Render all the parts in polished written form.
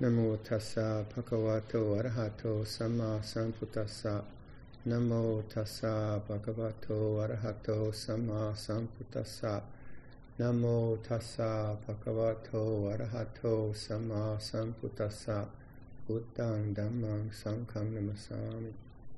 Namo tassa bhagavato arahato samma sambuddhassa. Namo tassa bhagavato arahato samma sambuddhassa. Namo tassa bhagavato arahato samma sambuddhassa. Buddhang dhammang sangham namasami.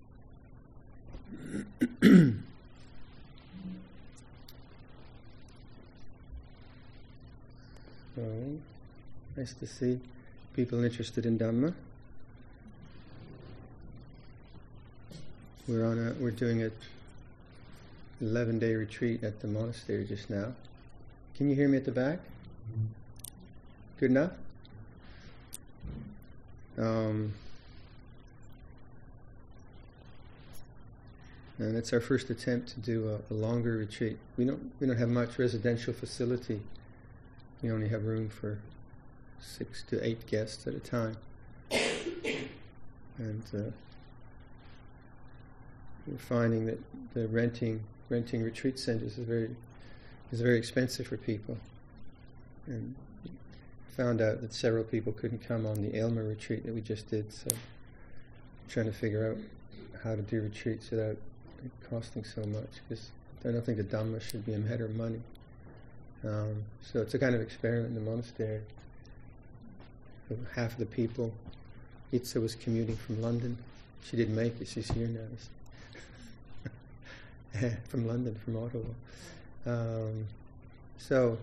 So, nice to see people interested in Dhamma. We're doing an 11-day retreat at the monastery just now. Can you hear me at the back? Good enough? And it's our first attempt to do a longer retreat. We don't have much residential facility. We only have room for 6 to 8 guests at a time, and we're finding that the renting retreat centers is very expensive for people, and found out that several people couldn't come on the Aylmer retreat that we just did. So I'm trying to figure out how to do retreats without it costing so much, because I don't think the Dhamma should be a matter of money. So it's a kind of experiment in the monastery. Half of the people, Itza was commuting from London. She didn't make it, she's here now. From London, from Ottawa. So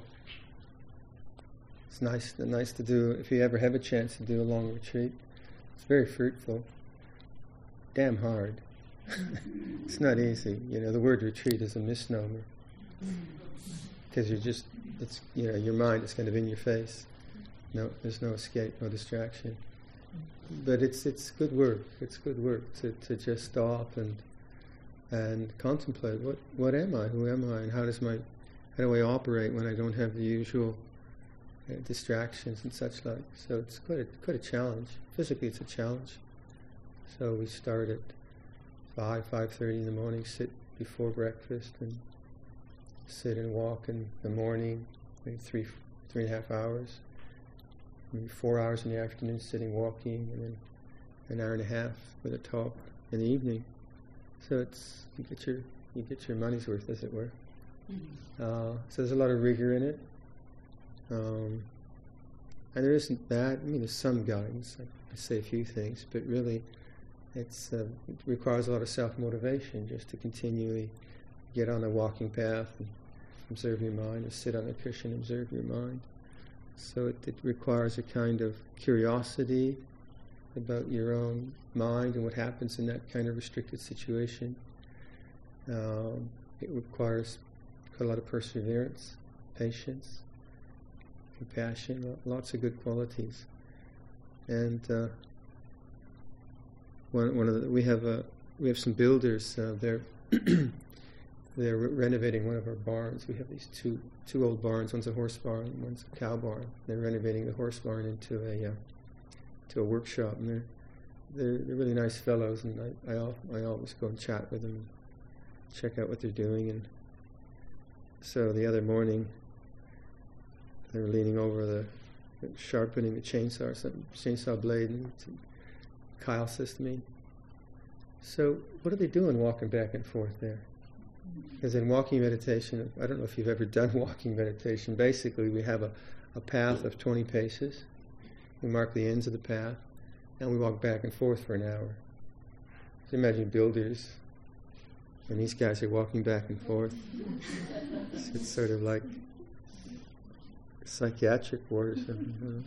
it's nice to do, if you ever have a chance to do a long retreat. It's very fruitful. Damn hard. It's not easy. The word retreat is a misnomer. Because your mind is kind of in your face. No, there's no escape, no distraction. But it's good work. It's good work to just stop and contemplate what am I, who am I, and how do I operate when I don't have the usual distractions and such like. So it's quite a challenge. Physically, it's a challenge. So we start at 5:30 in the morning, sit before breakfast, and sit and walk in the morning, maybe 3.5 hours. Maybe 4 hours in the afternoon sitting, walking, and then an hour and a half with a talk in the evening. So you get your money's worth, as it were. So there's a lot of rigor in it, and there isn't that. There's some guidance. I say a few things, but really, it requires a lot of self-motivation just to continually get on a walking path and observe your mind, or sit on a cushion and observe your mind. So it requires a kind of curiosity about your own mind and what happens in that kind of restricted situation. It requires quite a lot of perseverance, patience, compassion, lots of good qualities. And we have some builders. They're renovating one of our barns. We have these two old barns. One's a horse barn, and one's a cow barn. They're renovating the horse barn into a workshop, and they're really nice fellows. And I always go and chat with them, check out what they're doing. And so the other they were leaning over sharpening the chainsaw blade, and Kyle says to me, "So what are they doing walking back and forth there?" Because in walking meditation, I don't know if you've ever done walking meditation, basically we have a path of 20 paces. We mark the ends of the path, and we walk back and forth for an hour. So imagine builders, and these guys are walking back and forth. So it's sort of like a psychiatric ward or something.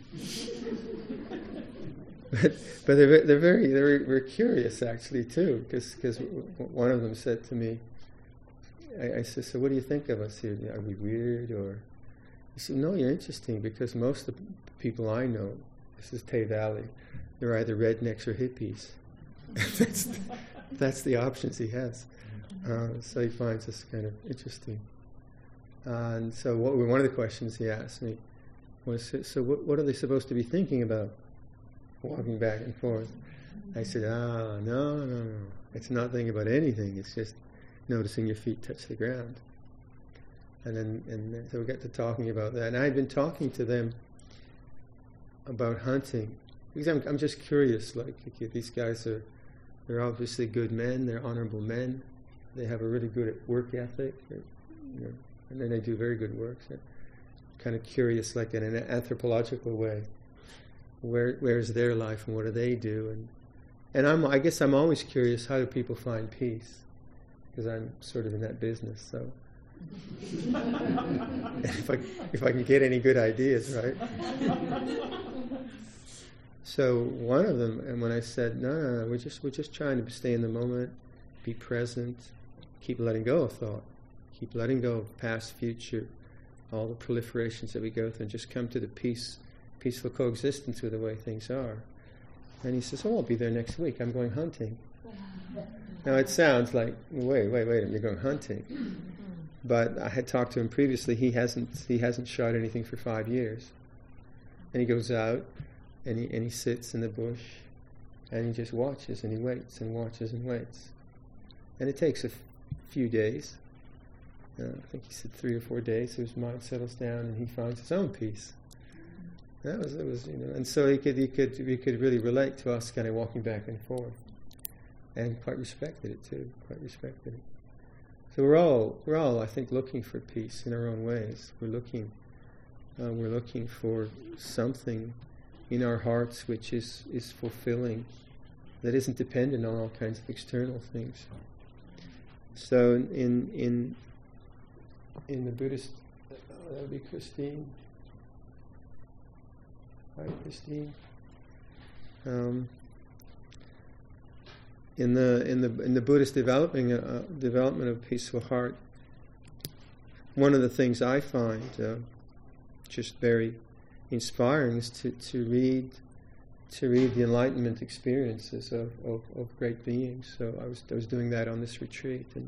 But they're very curious actually too, because one of them said to me, I said, "So what do you think of us here? Are we weird?" Or he said, "No, you're interesting, because most of the people I know," this is Tay Valley, "they're either rednecks or hippies." That's the options he has. So he finds this kind of interesting. And so one of the questions he asked me was, "So what are they supposed to be thinking about walking back and forth?" I said, no. It's not thinking about anything. It's just noticing your feet touch the ground. And so we got to talking about that. And I had been talking to them about hunting because I'm just curious. Like, okay, these guys they're obviously good men. They're honorable men. They have a really good work ethic. And then they do very good work. So kind of curious, like in an anthropological way. Where's their life and what do they do? And I guess I'm always curious, how do people find peace? Because I'm sort of in that business, so if I can get any good ideas, right? So one of them, and when I said, no, we're just trying to stay in the moment, be present, keep letting go of thought, keep letting go of past, future, all the proliferations that we go through, and just come to the peaceful coexistence with the way things are. And he says, I'll be there next week. I'm going hunting. Now it sounds like, wait a minute, you're going hunting. But I had talked to him previously. He hasn't shot anything for 5 years. And he goes out and he sits in the bush and he just watches and he waits and watches and waits. And it takes a few days. I think he said 3 or 4 days. So his mind settles down and he finds his own peace. It was, and so we could really relate to us kind of walking back and forth. And quite respected it too. Quite respected it. So we're all, I think, looking for peace in our own ways. We're looking for something in our hearts which is fulfilling, that isn't dependent on all kinds of external things. So in the Buddhist, that would be Christine. Hi, Christine. In the Buddhist development of peaceful heart, one of the things I find just very inspiring is to read the enlightenment experiences of great beings. So I was doing that on this retreat, and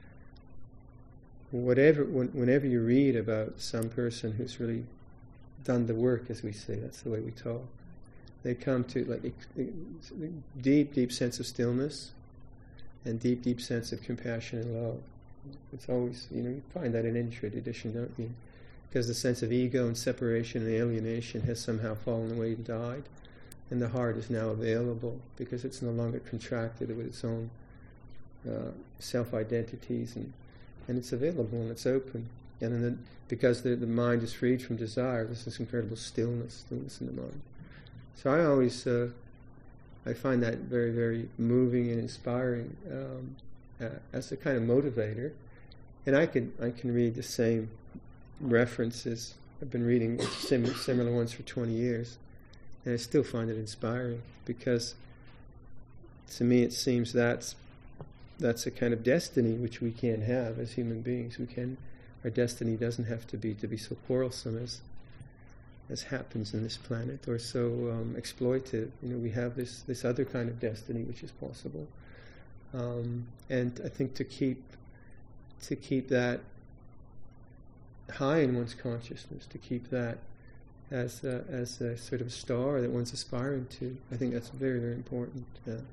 whenever you read about some person who's really done the work, as we say, that's the way we talk. They come to like a deep sense of stillness and deep sense of compassion and love. It's always, you find that in any tradition, don't you? Because the sense of ego and separation and alienation has somehow fallen away and died, and the heart is now available because it's no longer contracted with its own self-identities, and it's available and it's open. And then because the mind is freed from desire, there's this incredible stillness in the mind. So I always, I find that very, very moving and inspiring as a kind of motivator. And I can read the same references. I've been reading similar ones for 20 years, and I still find it inspiring because, to me, it seems that's a kind of destiny which we can have as human beings. Our destiny doesn't have to be so quarrelsome as happens in this planet, or so exploitive. We have this other kind of destiny which is possible, and I think to keep that high in one's consciousness, to keep that as a sort of star that one's aspiring to, I think that's very, very important.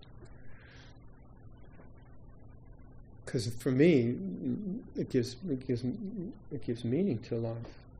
Because for me, it gives meaning to life.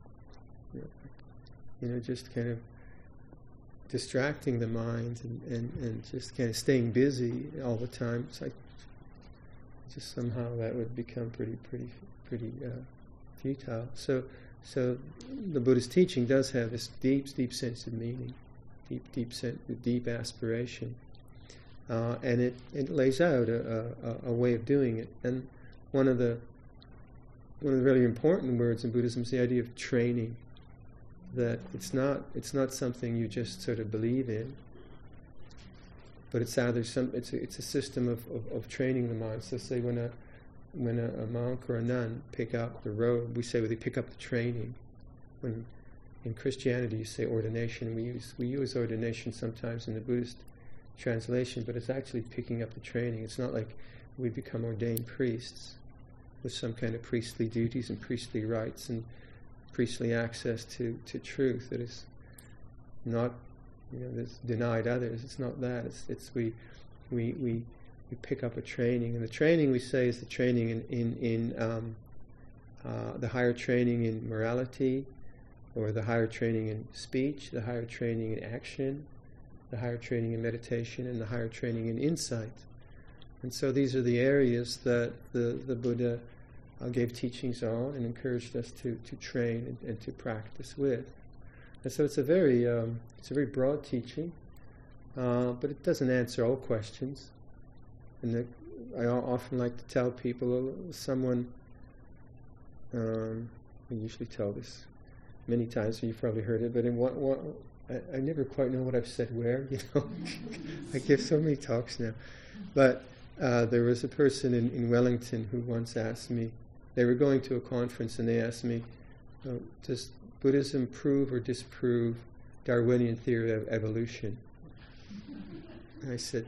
Just kind of distracting the mind and just kind of staying busy all the time. It's like just somehow that would become pretty futile. So the Buddhist teaching does have this deep sense of meaning, deep aspiration, and it lays out a way of doing it. And one of the really important words in Buddhism is the idea of training. That it's not something you just sort of believe in, but it's either it's a system of training the mind. So say when a monk or a nun pick up the robe, we say they pick up the training. When in Christianity you say ordination, we use ordination sometimes in the Buddhist translation, but it's actually picking up the training. It's not like we become ordained priests with some kind of priestly duties and priestly rights and priestly access to truth that is not, that's denied others. It's not that. It's we pick up a training, and the training we say is the training in the higher training in morality, or the higher training in speech, the higher training in action, the higher training in meditation, and the higher training in insight. And so these are the areas that the Buddha gave teachings on and encouraged us to train and to practice with. And so it's a very broad teaching, but it doesn't answer all questions. And I often like to tell people, someone, I usually tell this many times, so you've probably heard it, but I never quite know what I've said where, I give so many talks now. But there was a person in Wellington who once asked me, they were going to a conference and they asked me, does Buddhism prove or disprove Darwinian theory of evolution? And I said,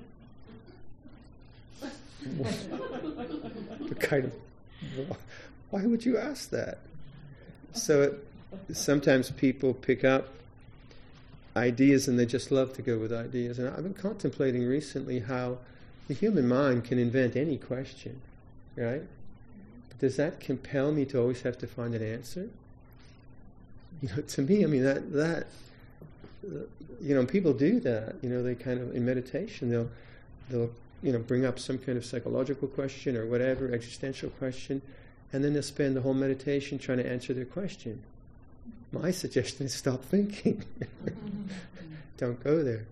why would you ask that? So sometimes people pick up ideas and they just love to go with ideas. And I've been contemplating recently how the human mind can invent any question, right? But does that compel me to always have to find an answer? To me, I mean, that people do that. They kind of, in meditation, they'll bring up some kind of psychological question or whatever, existential question, and then they'll spend the whole meditation trying to answer their question. My suggestion is stop thinking. Don't go there.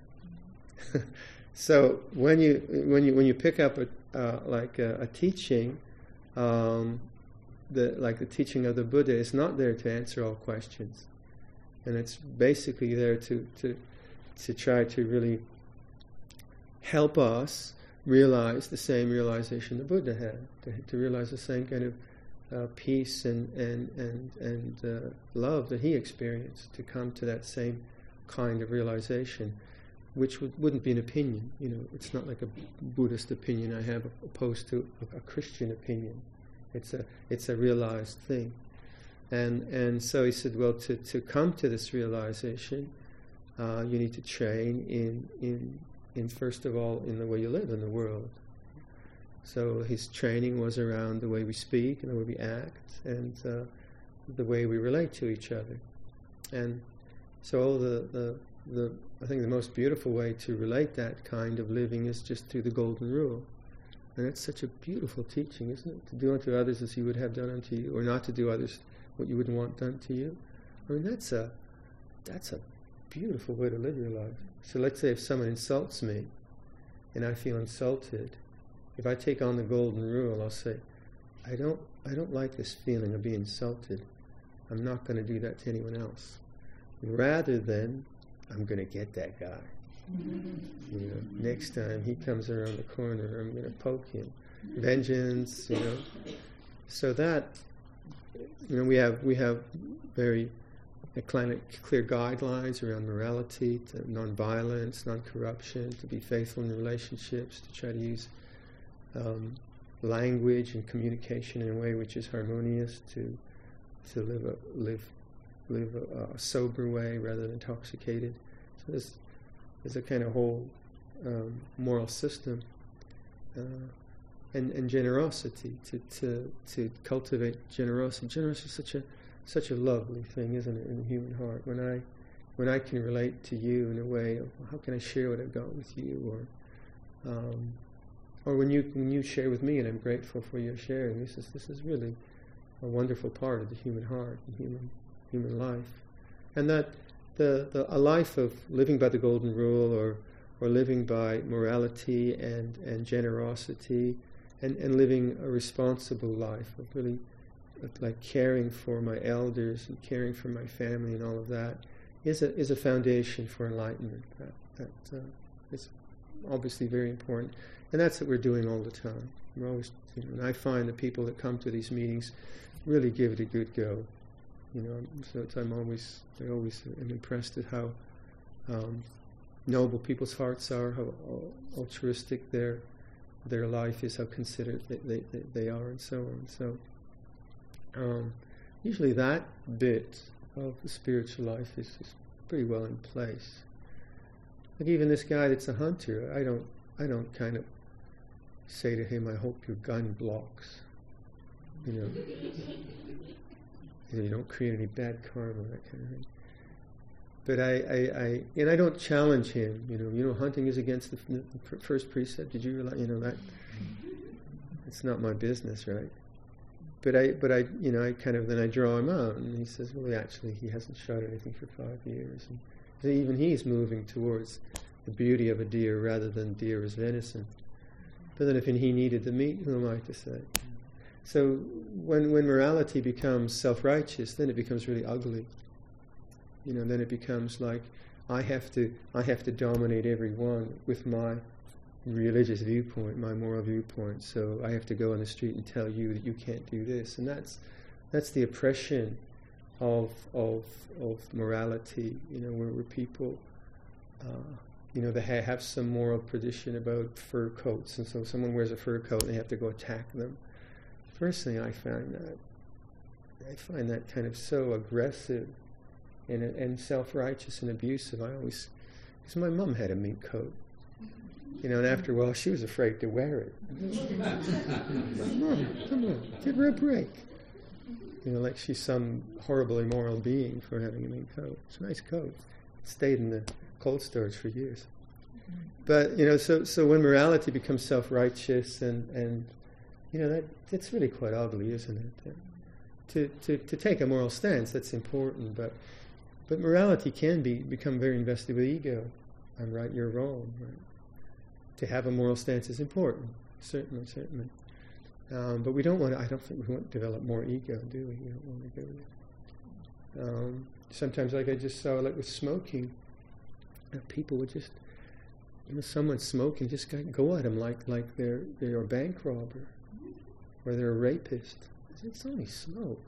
So when you pick up a teaching, like the teaching of the Buddha, is not there to answer all questions, and it's basically there to try to really help us realize the same realization the Buddha had, to realize the same kind of peace and love that he experienced, to come to that same kind of realization, which wouldn't be an opinion. It's not like a Buddhist opinion I have opposed to a Christian opinion. It's a realized thing. And so he said, well, to come to this realization, you need to train in first of all, in the way you live in the world. So his training was around the way we speak and the way we act and the way we relate to each other. And so I think the most beautiful way to relate that kind of living is just through the Golden Rule. And that's such a beautiful teaching, isn't it? To do unto others as you would have done unto you, or not to do others what you wouldn't want done to you. I mean, that's a beautiful way to live your life. So let's say if someone insults me and I feel insulted, if I take on the Golden Rule, I'll say, I don't like this feeling of being insulted. I'm not going to do that to anyone else. Rather than, I'm going to get that guy. Next time he comes around the corner, I'm going to poke him. Vengeance, So that, we have very clear guidelines around morality, to non-violence, non-corruption, to be faithful in relationships, to try to use language and communication in a way which is harmonious, to live a sober way rather than intoxicated. So there's a kind of whole moral system, and generosity, to cultivate generosity. Generosity is such a lovely thing, isn't it, in the human heart? When I can relate to you in a way of, how can I share what I've got with you, or when you share with me, and I'm grateful for your sharing. This is really a wonderful part of the human heart, the human life, and that a life of living by the Golden Rule, or living by morality and generosity, and living a responsible life of really like caring for my elders and caring for my family and all of that is a foundation for enlightenment. That is obviously very important, and that's what we're doing all the time. We're always, and I find the people that come to these meetings really give it a good go. So I always am impressed at how noble people's hearts are, how altruistic their life is, how considerate they are, and so on. So usually that bit of the spiritual life is pretty well in place. Like even this guy that's a hunter, I don't kind of say to him, I hope your gun blocks. You don't create any bad karma, that kind of thing. But I don't challenge him. Hunting is against the first precept. Did you realize? That it's not my business, right? But I kind of then I draw him out, and he says, well, actually, he hasn't shot anything for 5 years, and even he's moving towards the beauty of a deer rather than deer as venison. But then if he needed the meat, who am I to say? So when morality becomes self-righteous, then it becomes really ugly. Then it becomes like I have to dominate everyone with my religious viewpoint, my moral viewpoint. So I have to go on the street and tell you that you can't do this, and that's the oppression of morality. Where people, they have some moral tradition about fur coats, and so someone wears a fur coat and they have to go attack them. Personally, I find that kind of so aggressive and self-righteous and abusive. because my mom had a mink coat, and after a while she was afraid to wear it. Mom, come on, give her a break. Like she's some horrible immoral being for having a mink coat. It's a nice coat. It stayed in the cold storage for years. But so when morality becomes self-righteous and that's really quite ugly, isn't it? To take a moral stance, that's important, but morality can become very invested with ego. I'm right, you're wrong. Right? To have a moral stance is important, certainly. But we don't want to. I don't think we want to develop more ego, do we? We don't want to do it. Sometimes, like I just saw, like with smoking, people would just, someone smoking, just go at them like they're a bank robber or they're a rapist. It's only smoke,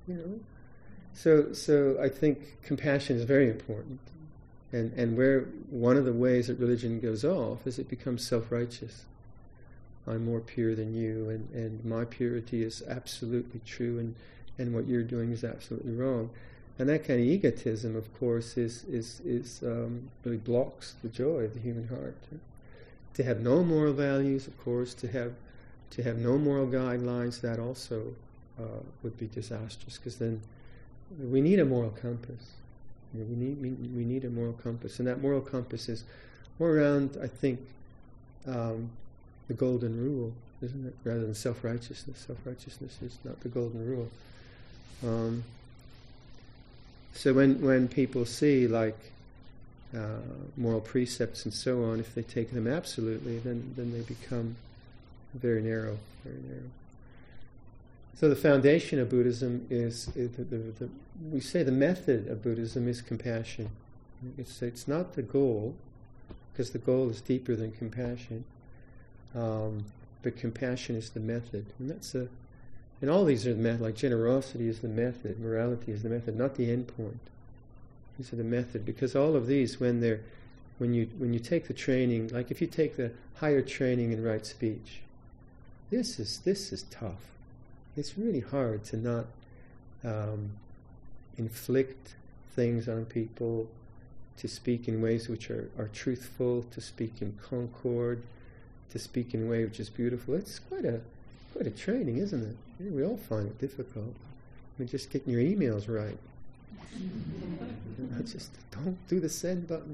So I think compassion is very important, and where one of the ways that religion goes off is it becomes self-righteous. I'm more pure than you, and my purity is absolutely true, and what you're doing is absolutely wrong. And that kind of egotism, of course, is really blocks the joy of the human heart. To have no moral values, of course, to have no moral guidelines, that also would be disastrous, because then we need a moral compass. We need a moral compass, and that moral compass is more around, I think, the golden rule, isn't it? Rather than self-righteousness. Self-righteousness is not the golden rule. So when people see moral precepts and so on, if they take them absolutely, then they become very narrow, very narrow. So the foundation of Buddhism is we say the method of Buddhism is compassion. It's not the goal, because the goal is deeper than compassion. But compassion is the method, and all these are the method. Like generosity is the method, morality is the method, not the end point. These are the method, because all of these, when you take the training, like if you take the higher training in right speech, this is tough. It's really hard to not inflict things on people, to speak in ways which are truthful, to speak in concord, to speak in a way which is beautiful. It's quite a training, isn't it? We all find it difficult. Just getting your emails right. Just don't do the send button.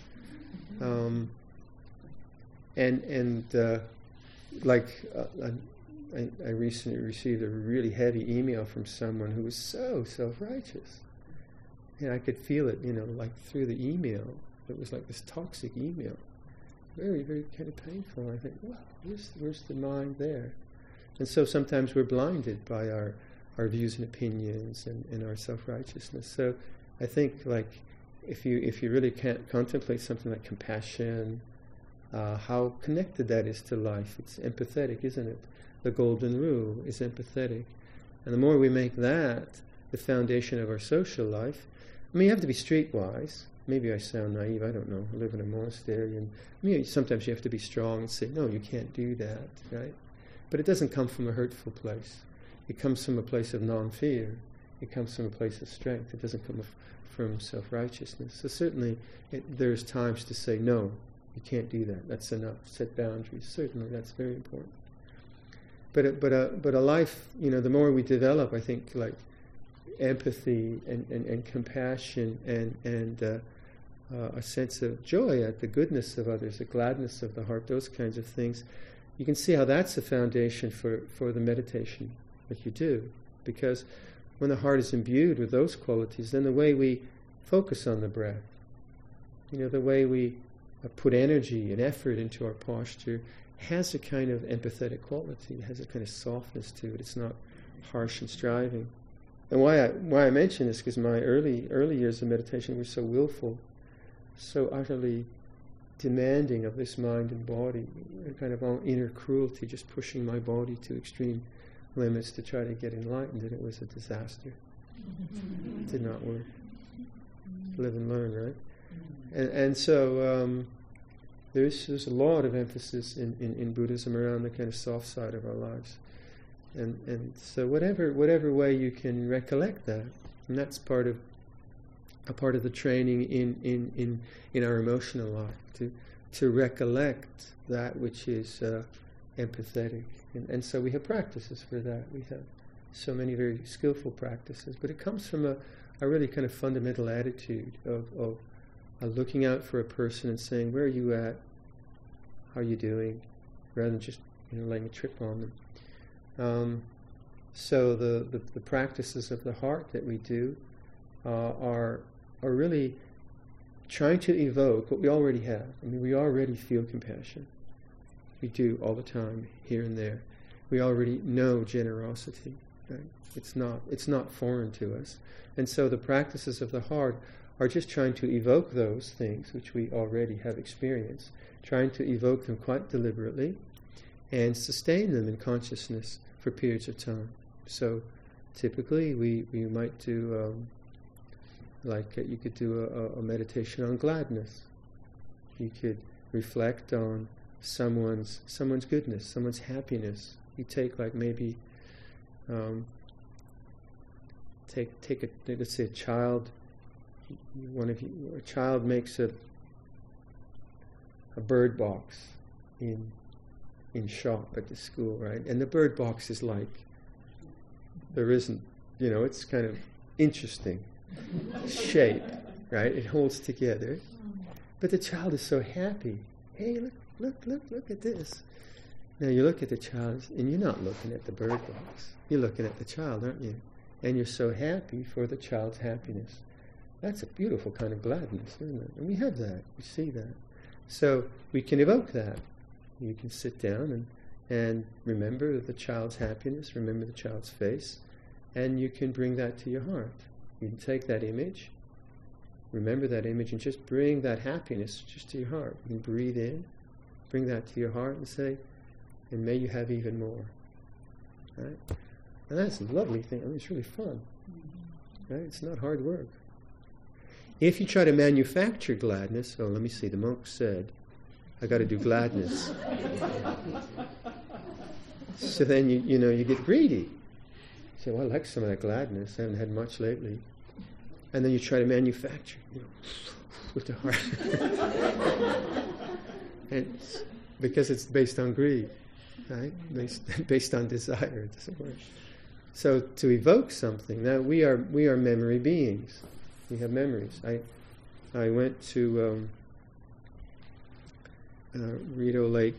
I recently received a really heavy email from someone who was so self-righteous. And I could feel it, like through the email. It was like this toxic email. Very, very kind of painful. I think, wow, where's the mind there? And so sometimes we're blinded by our views and opinions and our self-righteousness. So I think, if you really can't contemplate something like compassion, how connected that is to life. It's empathetic, isn't it? The golden rule is empathetic. And the more we make that the foundation of our social life, you have to be streetwise. Maybe I sound naive, I don't know. I live in a monastery, and sometimes you have to be strong and say, no, you can't do that, right? But it doesn't come from a hurtful place. It comes from a place of non-fear. It comes from a place of strength. It doesn't come from self-righteousness. So certainly there's times to say, no, you can't do that. That's enough. Set boundaries. Certainly, that's very important. But a life, the more we develop, I think, empathy and compassion and a sense of joy at the goodness of others, the gladness of the heart, those kinds of things, you can see how that's the foundation for the meditation that you do. Because when the heart is imbued with those qualities, then the way we focus on the breath, the way we put energy and effort into our posture has a kind of empathetic quality. It has a kind of softness to it. It's not harsh and striving. And why I mention this, because my early years of meditation were so willful, so utterly demanding of this mind and body, a kind of inner cruelty, just pushing my body to extreme limits to try to get enlightened, and it was a disaster. It did not work. Live and learn, right? And so there's a lot of emphasis in Buddhism around the kind of soft side of our lives. And so whatever way you can recollect that, and that's a part of the training in our emotional life, to recollect that which is empathetic. And so we have practices for that. We have so many very skillful practices, but it comes from a really kind of fundamental attitude of looking out for a person and saying, where are you at? How are you doing? Rather than just laying a trip on them. So the practices of the heart that we do are really trying to evoke what we already have. I mean, we already feel compassion. We do all the time, here and there. We already know generosity. Right? It's not foreign to us. And so the practices of the heart are just trying to evoke those things which we already have experienced, trying to evoke them quite deliberately and sustain them in consciousness for periods of time. So typically we might do, you could do a meditation on gladness. You could reflect on someone's goodness, someone's happiness. You take maybe let's say a child. A child makes a bird box in shop at the school, right? And the bird box is there isn't, it's kind of interesting shape, right? It holds together. But the child is so happy. Hey, look at this. Now you look at the child, and you're not looking at the bird box. You're looking at the child, aren't you? And you're so happy for the child's happiness. That's a beautiful kind of gladness, isn't it? And we have that. We see that. So we can evoke that. You can sit down and remember the child's happiness, remember the child's face, and you can bring that to your heart. You can take that image, remember that image, and just bring that happiness just to your heart. You can breathe in, bring that to your heart and say, and may you have even more. Right? And that's a lovely thing. I mean, it's really fun. Right? It's not hard work. If you try to manufacture gladness, let me see, the monk said, I got to do gladness. So then you get greedy. You say, well, I like some of that gladness. I haven't had much lately. And then you try to manufacture, with the heart. And because it's based on greed, right? Based on desire, it doesn't work. So to evoke something, now we are memory beings. We have memories. I went to Rideau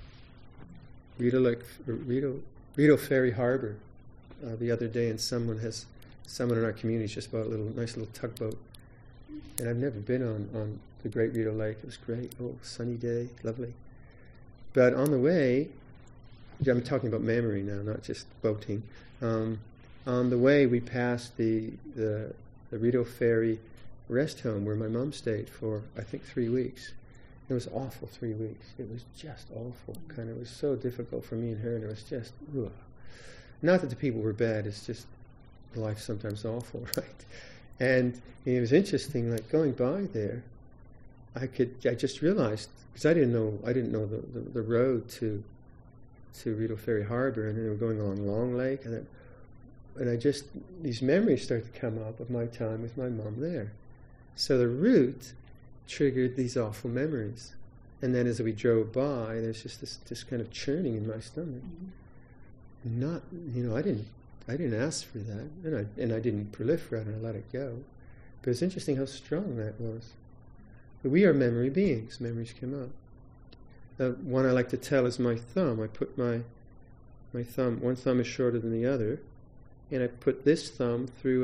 Ferry Harbor the other day, and someone in our community just bought a nice little tugboat, and I've never been on the Great Rideau Lake. It was great. Oh, sunny day, lovely. But on the way, I'm talking about memory now, not just boating. On the way, we passed the Rideau Ferry rest home where my mom stayed for, I think, 3 weeks. It was awful 3 weeks. It was just awful. It was so difficult for me and her, and it was just, ugh. Not that the people were bad, it's just life's sometimes awful, right? And it was interesting, going by there, I just realized, because I didn't know the road to Rideau Ferry Harbor, and then we were going along Long Lake, and these memories started to come up of my time with my mom there. So the route triggered these awful memories. And then as we drove by, there's just this kind of churning in my stomach. I I didn't ask for that, and I didn't proliferate, and I let it go. But it's interesting how strong that was. But we are memory beings. Memories come up. One I like to tell is my thumb. I put my thumb, one thumb is shorter than the other, and I put this thumb through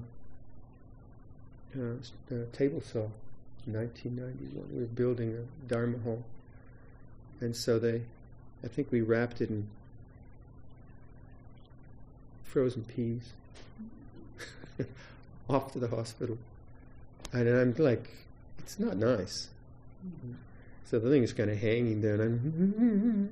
a table saw in 1991. We were building a Dharma hall. And so I think we wrapped it in frozen peas off to the hospital. And I'm like, it's not nice. So the thing is kind of hanging there, and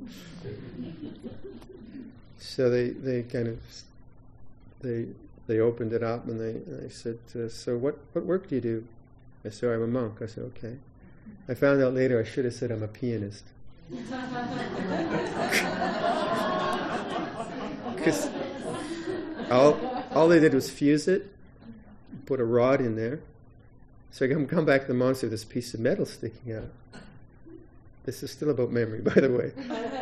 so they kind of they opened it up, and they said, so what work do you do? I said, I'm a monk. I said, okay. I found out later I should have said I'm a pianist. Because all they did was fuse it, put a rod in there. So I come back to the monastery with this piece of metal sticking out. This is still about memory, by the way.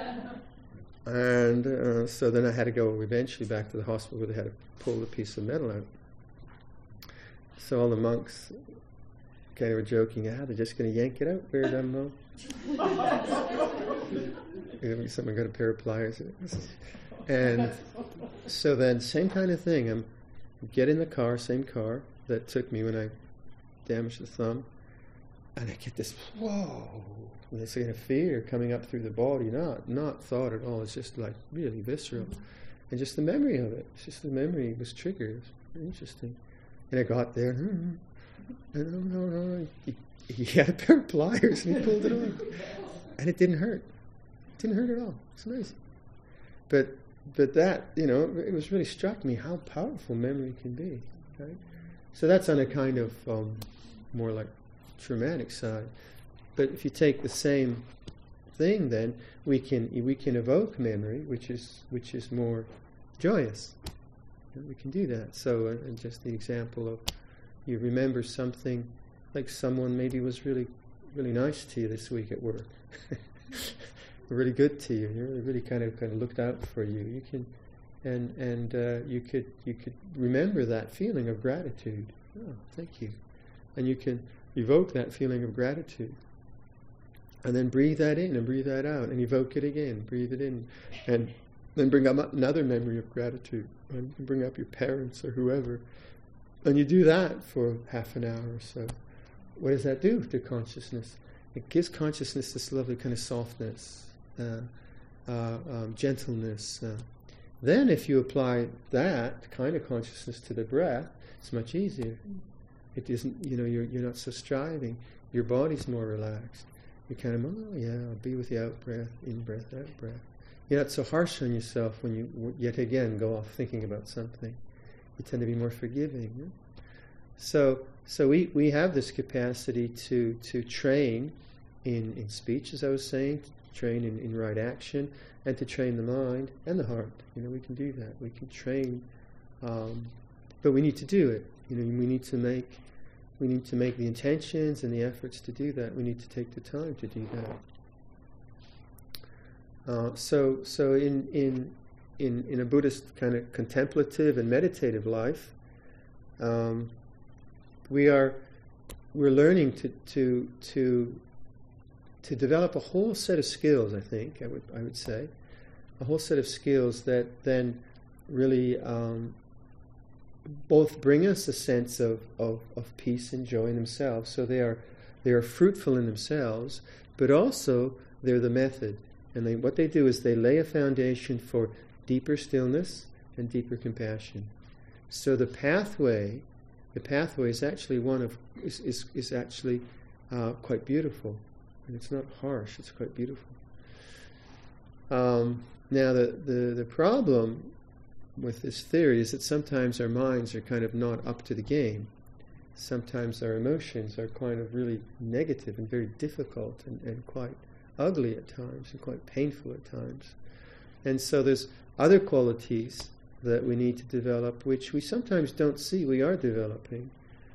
And so then I had to go eventually back to the hospital where they had to pull the piece of metal out. So all the monks kind of were joking, they're just going to yank it out, very dumb mo. Someone got a pair of pliers. And so then, same kind of thing. I'm get in the car, same car that took me when I damaged the thumb, and I get this, whoa, this kind of fear coming up through the body, not thought at all, it's just like really visceral. And just the memory of it, it's just the memory was triggered. It's very interesting. And I got there, and no, he had a pair of pliers, and he pulled it off. And it didn't hurt. It didn't hurt at all. It's amazing. But that, it was really struck me how powerful memory can be, right? So that's on a kind of more like traumatic side. But if you take the same thing, then we can evoke memory, which is more joyous. We can do that. So, and just the example of you remember something, like someone maybe was really, really nice to you this week at work, really good to you. You really kind of looked out for you. You can, and you could remember that feeling of gratitude. Oh, thank you, and you can evoke that feeling of gratitude. And then breathe that in and breathe that out, and evoke it again, breathe it in, and then bring up another memory of gratitude, and bring up your parents or whoever. And you do that for half an hour or so. What does that do to consciousness? It gives consciousness this lovely kind of softness, gentleness. Then if you apply that kind of consciousness to the breath, it's much easier. It isn't, you're not so striving. Your body's more relaxed. You kind of, I'll be with the out-breath, in-breath, out-breath. You're not so harsh on yourself when you, yet again, go off thinking about something. You tend to be more forgiving. Yeah? So we have this capacity to train in speech, as I was saying, to train in right action, and to train the mind and the heart. We can do that. We can train, but we need to do it. We need to make the intentions and the efforts to do that. We need to take the time to do that. So in a Buddhist kind of contemplative and meditative life, we're learning to develop a whole set of skills. I think I would say a whole set of skills that then really both bring us a sense of peace and joy in themselves. So they are fruitful in themselves, but also they're the method. And what they do is they lay a foundation for deeper stillness and deeper compassion. So the pathway is actually is actually quite beautiful, and it's not harsh. It's quite beautiful. Now the problem with this theory is that sometimes our minds are kind of not up to the game. Sometimes our emotions are kind of really negative and very difficult and quite ugly at times and quite painful at times. And so there's other qualities that we need to develop, which we sometimes don't see we are developing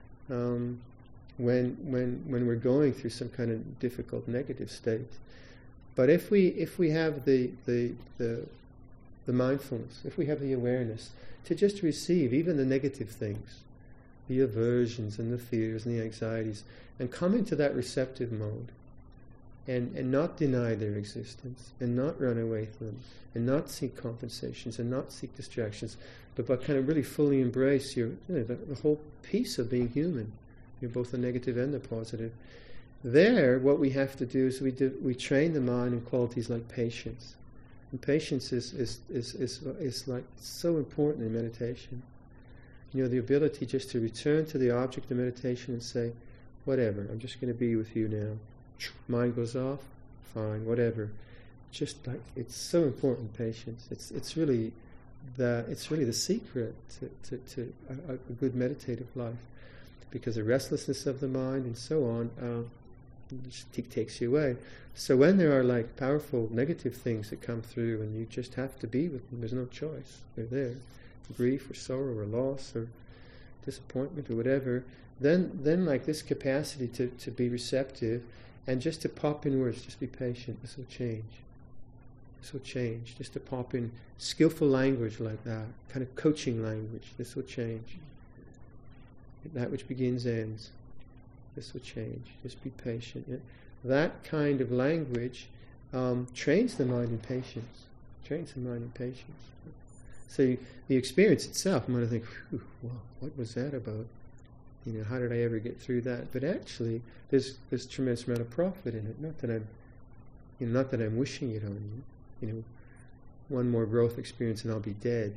when we're going through some kind of difficult negative state. But if we have the the mindfulness, if we have the awareness, to just receive even the negative things, the aversions and the fears and the anxieties, and come into that receptive mode, and not deny their existence, and not run away from them, and not seek compensations, and not seek distractions, but kind of really fully embrace the whole piece of being human, both the negative and the positive. There, what we have to do is we train the mind in qualities like patience. And patience is like so important in meditation. The ability just to return to the object of meditation and say, whatever, I'm just going to be with you now. Mind goes off, fine, whatever. Just like, it's so important, patience. It's really the secret to a good meditative life, because the restlessness of the mind and so on just takes you away. So when there are like powerful negative things that come through, and you just have to be with them, there's no choice. They're there. Grief or sorrow or loss or disappointment or whatever, then like this capacity to be receptive and just to pop in words, just be patient, this will change. This will change. Just to pop in skillful language like that, kind of coaching language, this will change. That which begins ends. This will change. Just be patient. Yeah? That kind of language trains the mind in patience. Trains the mind in patience. So the experience itself, you might think, wow, what was that about? How did I ever get through that? But actually, there's tremendous amount of profit in it. Not that I'm wishing it on you. One more growth experience and I'll be dead.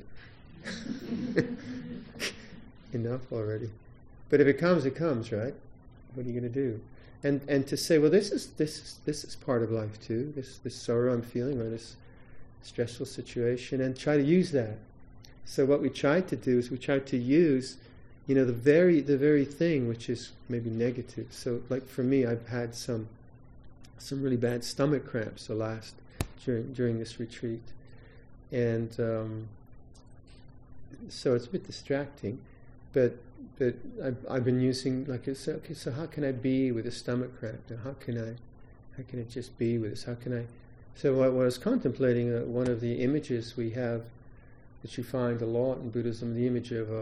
Enough already. But if it comes, right? What are you going to do? And to say, well, this is part of life too. This sorrow I'm feeling, or this stressful situation, and try to use that. So what we tried to do is we tried to use, the very thing which is maybe negative. So like for me, I've had some really bad stomach cramps during this retreat, and so it's a bit distracting. But I've been using so how can I be with a stomach cramp? Now how can I just be with this? How can I? So I was contemplating one of the images we have, that you find a lot in Buddhism, the image of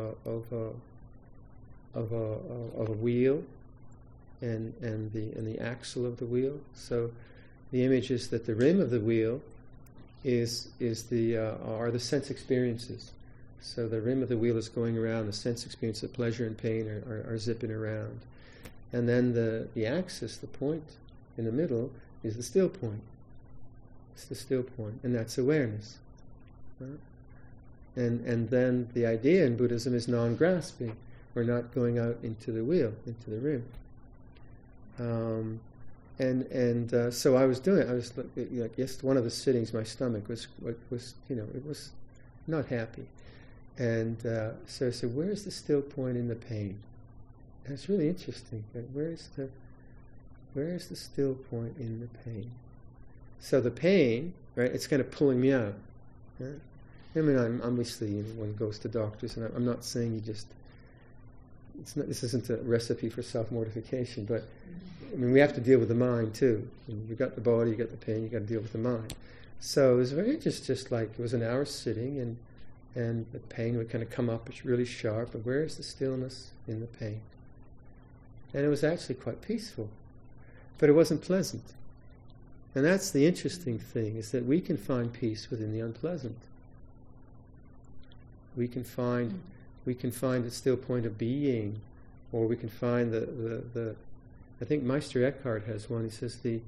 a wheel, and the axle of the wheel. So the image is that the rim of the wheel are the sense experiences. So the rim of the wheel is going around, the sense experience of pleasure and pain are zipping around. And then the axis, the point in the middle, is the still point. It's the still point, and that's awareness. Right? And then the idea in Buddhism is non-grasping. We're not going out into the wheel, into the rim. So I was doing it. I was like, yes, one of the sittings, my stomach was it was not happy. And so I said, where's the still point in the pain? And it's really interesting. Where's the still point in the pain? So the pain, right? It's kind of pulling me out. Right? I mean, I'm obviously, one goes to doctors, and I'm not saying you just. This isn't a recipe for self-mortification, but I mean, we have to deal with the mind too. You've got the body, you've got the pain, you've got to deal with the mind. So it was very just like, it was an hour sitting, and the pain would kind of come up, it's really sharp, but where is the stillness in the pain? And it was actually quite peaceful, but it wasn't pleasant. And that's the interesting thing, is that we can find peace within the unpleasant. We can find the still point of being, or we can find the I think Meister Eckhart has one. He says the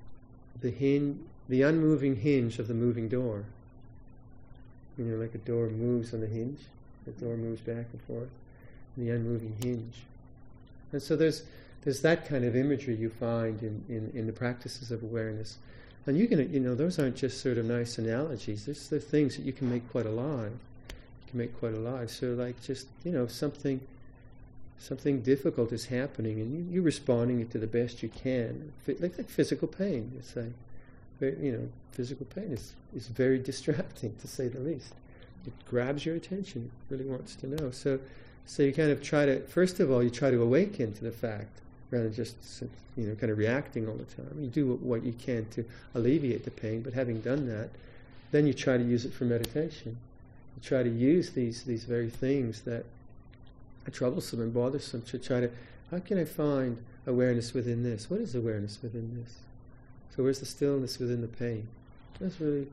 unmoving hinge of the moving door. Like a door moves on the hinge, the door moves back and forth. The unmoving hinge. And so there's that kind of imagery you find in the practices of awareness. And you can, those aren't just sort of nice analogies. They're things that you can make quite alive. So like just, something difficult is happening, and you're responding it to the best you can. Like physical pain, you say. Physical pain is very distracting, to say the least. It grabs your attention. It really wants to know. So you kind of try to, first of all, you try to awaken to the fact, rather than just, kind of reacting all the time. You do what you can to alleviate the pain, but having done that, then you try to use it for meditation. You try to use these very things that are troublesome and bothersome to try to, how can I find awareness within this? What is awareness within this? So where's the stillness within the pain? It's really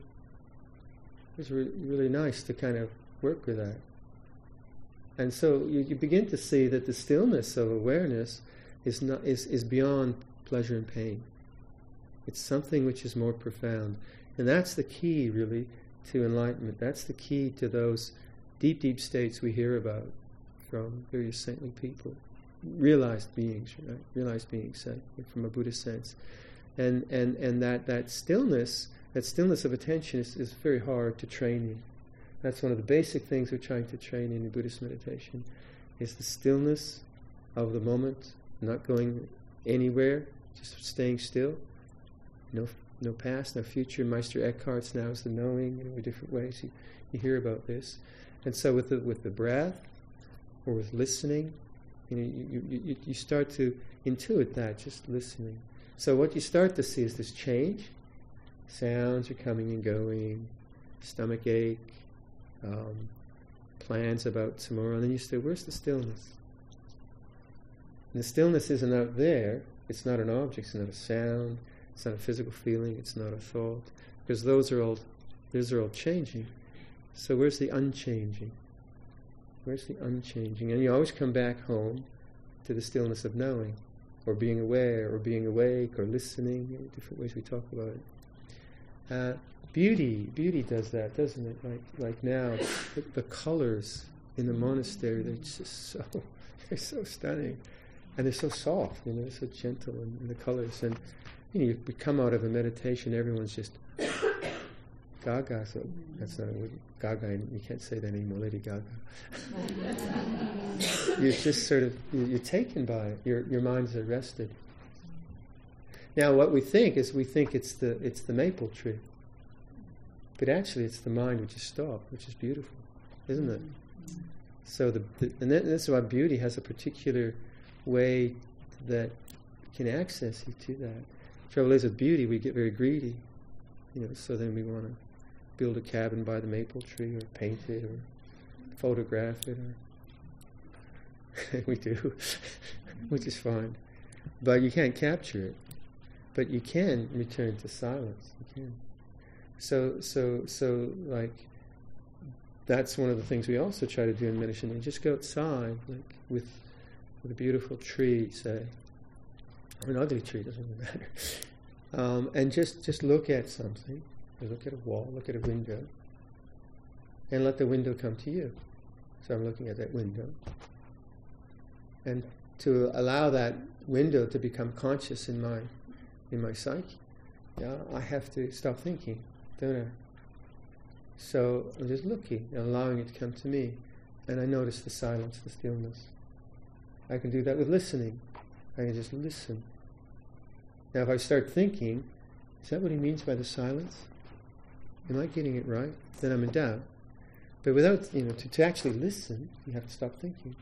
nice to kind of work with that. And so you begin to see that the stillness of awareness is beyond pleasure and pain. It's something which is more profound. And that's the key, really, to enlightenment. That's the key to those deep, deep states we hear about from various saintly people. Realized beings, right? Realized beings, say, from a Buddhist sense. And that stillness of attention is very hard to train in. That's one of the basic things we're trying to train in Buddhist meditation, is the stillness of the moment, not going anywhere, just staying still. No past, no future. Meister Eckhart's Now is the Knowing, in different ways you hear about this. And so with the breath, or with listening, you start to intuit that, just listening. So what you start to see is this change. Sounds are coming and going, stomach ache, plans about tomorrow, and then you say, where's the stillness? And the stillness isn't out there. It's not an object, it's not a sound, it's not a physical feeling, it's not a thought, because those are all changing. So where's the unchanging? Where's the unchanging? And you always come back home to the stillness of knowing, or being aware, or being awake, or listening, different ways we talk about it. Beauty does that, doesn't it? Like now, the colors in the monastery, they're so stunning, and they're so soft, they're so gentle in the colors. And we come out of a meditation, everyone's just gaga. So that's not a word. Gaga. You can't say that anymore, Lady Gaga. You're just sort of you're taken by it. Your mind's arrested. Now, what we think it's the maple tree. But actually, it's the mind which is stopped, which is beautiful, isn't it? So and that's why beauty has a particular way that can access you to that. The trouble is with beauty, we get very greedy, so then we want to build a cabin by the maple tree, or paint it, or photograph it, or we do, which is fine. But you can't capture it. But you can return to silence. You can. So, like, that's one of the things we also try to do in meditation. Just go outside, like with a beautiful tree, say, or an ugly tree, doesn't really matter, and just look at something, or look at a wall, look at a window, and let the window come to you. So I'm looking at that window, and to allow that window to become conscious in my psyche, I have to stop thinking, don't I? So I'm just looking and allowing it to come to me, and I notice the silence, the stillness. I can do that with listening. I can just listen. Now if I start thinking, is that what he means by the silence? Am I getting it right? Then I'm in doubt. But without, to actually listen, you have to stop thinking.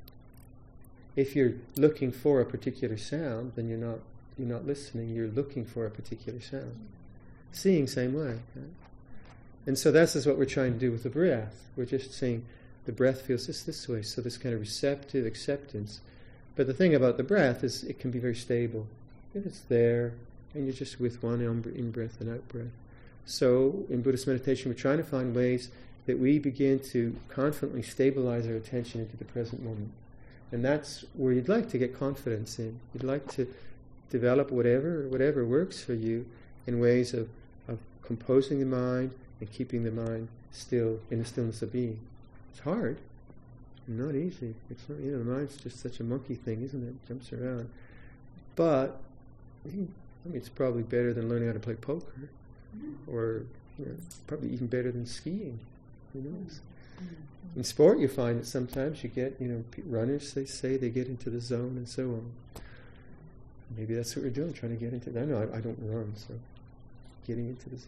If you're looking for a particular sound, then you're not listening, you're looking for a particular sound. Seeing, same way. Right? And so that's what we're trying to do with the breath. We're just saying the breath feels this way, so this kind of receptive acceptance. But the thing about the breath is it can be very stable. If it's there, and you're just with one in-breath and out-breath. So in Buddhist meditation, we're trying to find ways that we begin to confidently stabilize our attention into the present moment. And that's where you'd like to get confidence in. You'd like to develop whatever works for you in ways of composing the mind and keeping the mind still in the stillness of being. It's hard. Not easy. It's not, the mind's just such a monkey thing, isn't it? It jumps around. But it's probably better than learning how to play poker, or probably even better than skiing. Who knows? In sport, you find that sometimes you get, runners, they say they get into the zone and so on. Maybe that's what we're doing, trying to get into that. No, I don't run, so getting into the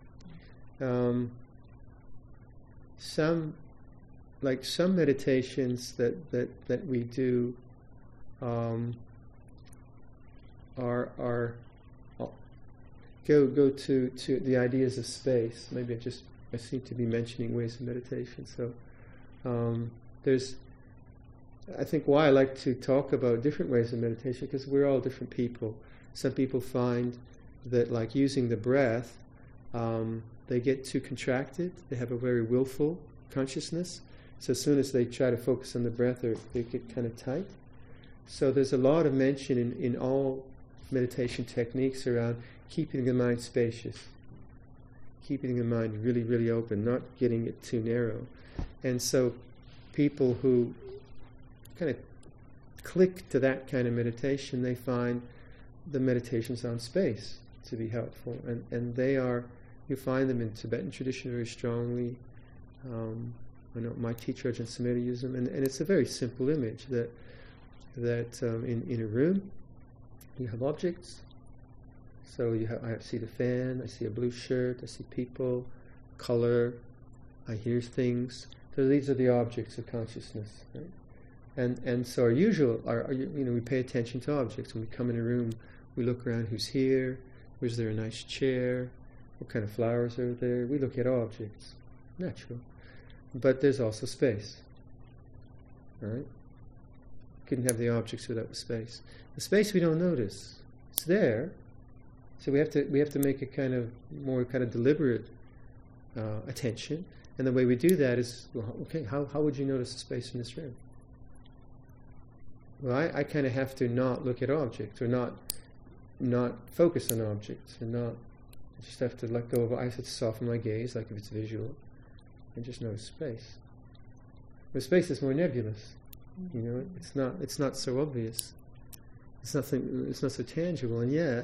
zone. Some meditations that we do go to the ideas of space. Maybe I seem to be mentioning ways of meditation. So there's, I think why I like to talk about different ways of meditation, because we're all different people. Some people find that, like using the breath, they get too contracted. They have a very willful consciousness. So as soon as they try to focus on the breath, they get kind of tight. So there's a lot of mention in all meditation techniques around keeping the mind spacious, keeping the mind really, really open, not getting it too narrow. And so people who kind of click to that kind of meditation, they find the meditations on space to be helpful. And they are, you find them in Tibetan tradition very strongly. I know my teacher Ajahn Sumedho used them, and it's a very simple image that in a room you have objects. So I see the fan, I see a blue shirt, I see people, color, I hear things. So these are the objects of consciousness, right? And so we pay attention to objects. When we come in a room, we look around, who's here, was there a nice chair, what kind of flowers are there. We look at objects, natural. But there's also space, right? Couldn't have the objects without the space. The space we don't notice. It's there. So we have to make a kind of more kind of deliberate attention. And the way we do that is, well, okay, how would you notice the space in this room? Well, I kind of have to not look at objects, or not focus on objects, and I just have to let go of. I have to soften my gaze, like if it's visual, and just notice space. But space is more nebulous. It's not so obvious. It's not so tangible, and yet,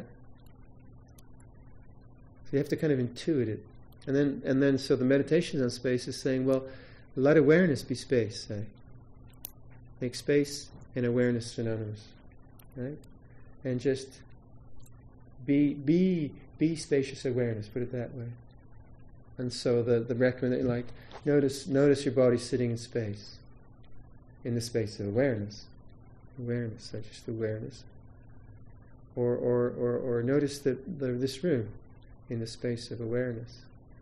so you have to kind of intuit it. And then so the meditation on space is saying, well, let awareness be space, say. Make space and awareness synonymous, right? And just be spacious awareness, put it that way. And so the recommendation, like, notice your body sitting in space, in the space of awareness. Awareness, so just awareness. Or notice this room in the space of awareness.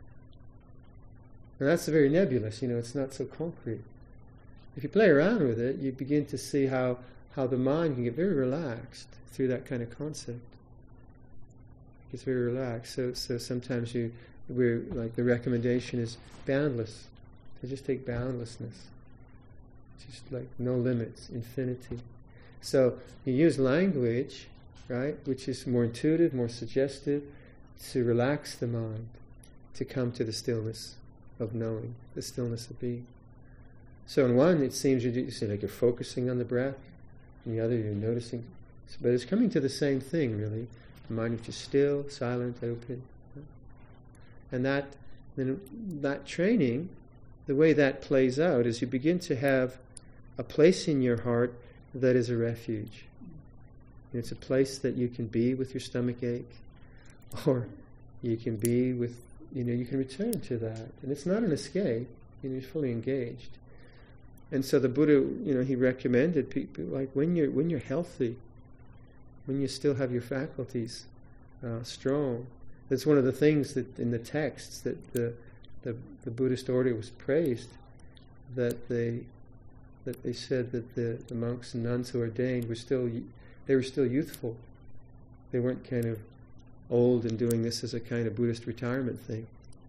And that's very nebulous, it's not so concrete. If you play around with it, you begin to see how the mind can get very relaxed through that kind of concept. It gets very relaxed. So sometimes we're like, the recommendation is boundless. So just take boundlessness. Just like no limits, infinity. So you use language, right, which is more intuitive, more suggestive, to relax the mind, to come to the stillness of knowing, the stillness of being. So in one, it seems you say like you're focusing on the breath, in the other you're noticing, but it's coming to the same thing, really. The mind which is still, silent, open. And that training, the way that plays out is you begin to have a place in your heart that is a refuge. And it's a place that you can be with your stomach ache, or you can be with, you can return to that. And it's not an escape, you're fully engaged. And so the Buddha, he recommended people, like when you're healthy, when you still have your faculties strong. That's one of the things that in the texts that the Buddhist order was praised, that they said that the monks and nuns who ordained were still youthful. They weren't kind of old and doing this as a kind of Buddhist retirement thing.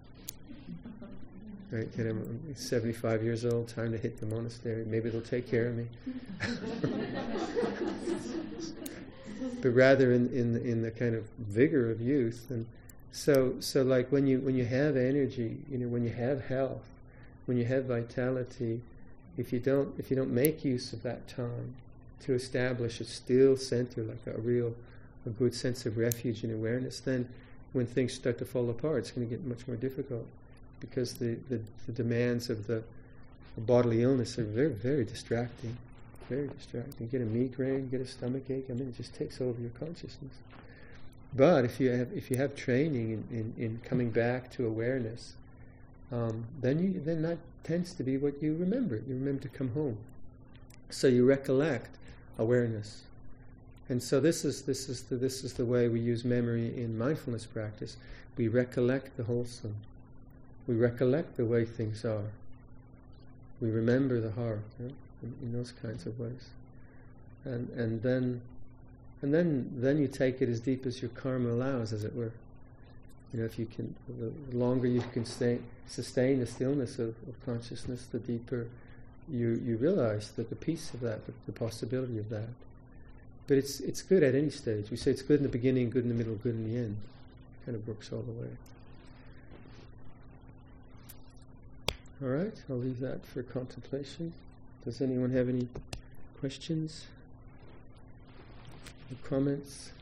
Right, kind of 75 years old, time to hit the monastery. Maybe they'll take care of me. But rather in the kind of vigor of youth. And so like when you have energy, when you have health, when you have vitality, if you don't make use of that time to establish a still center, like a good sense of refuge and awareness, then when things start to fall apart, it's going to get much more difficult. Because the demands of the bodily illness are very, very distracting. Very distracting. Get a migraine, get a stomach ache, it just takes over your consciousness. But if you have training in coming back to awareness, then that tends to be what you remember. You remember to come home. So you recollect awareness. And so this is the way we use memory in mindfulness practice. We recollect the wholesome. We recollect the way things are. We remember the heart, in those kinds of ways. And then you take it as deep as your karma allows, as it were. If you can, the longer you can sustain the stillness of consciousness, the deeper you realize that the peace of that, the possibility of that. But it's good at any stage. We say it's good in the beginning, good in the middle, good in the end. It kind of works all the way. All right, I'll leave that for contemplation. Does anyone have any questions or comments?